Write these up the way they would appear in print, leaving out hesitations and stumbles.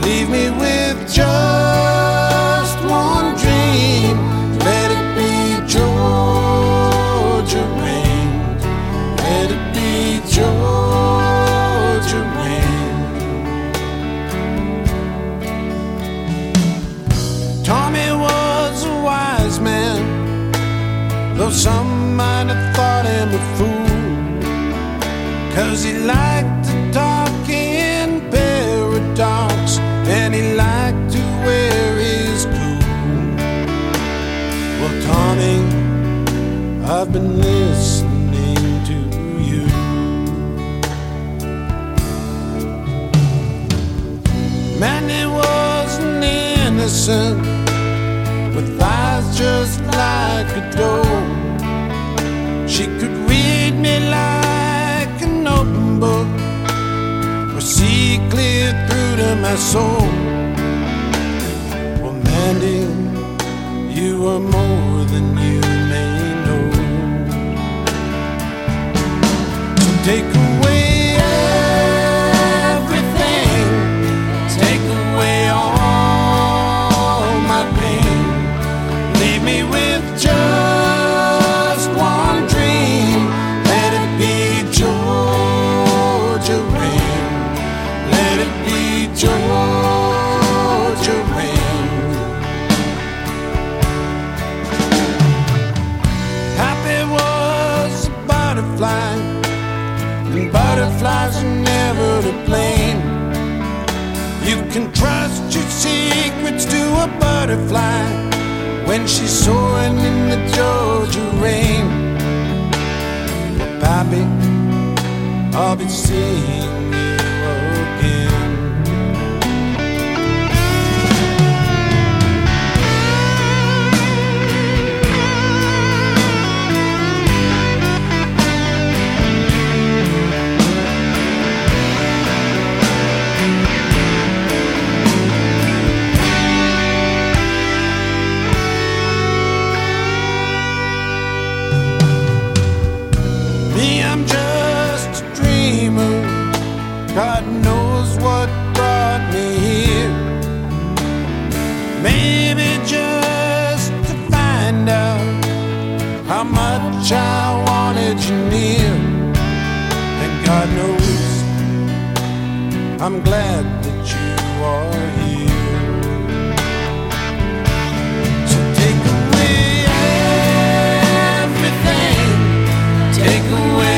Leave me with just one dream. Let it be Georgia rain. Let it be Georgia rain. Tommy was a wise man, though some might have thought him a fool, 'cause he liked to talk in paradox, and he liked to wear his cool. Well, Tommy, I've been listening to you. Mandy wasn't innocent, with eyes just like a doe. She could read me like an open book, or see clear through to my soul. Well, Mandy, you are more than you may know. So take away everything, take away all my pain. Leave me with just one dream. Let it be Georgia rain. Let it be Georgia rain. Happy was a butterfly, and butterflies are never to blame. You can trust your secrets to a butterfly when she's soaring in the Georgia rain. Well, Pappy, I'll be seeing you again. I'm just a dreamer. God knows what brought me here. Maybe just to find out how much I wanted you near. And God knows I'm glad that you are here. So take away everything, take away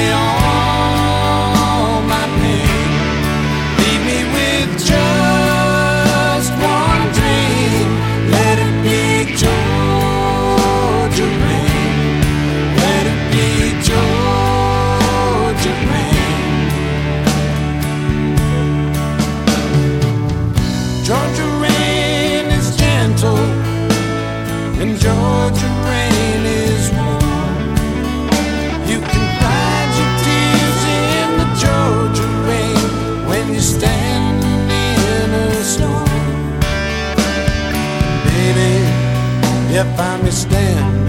Georgia rain is gentle, and Georgia rain is warm. You can hide your tears in the Georgia rain when you're standing in a storm. Baby, you find me standing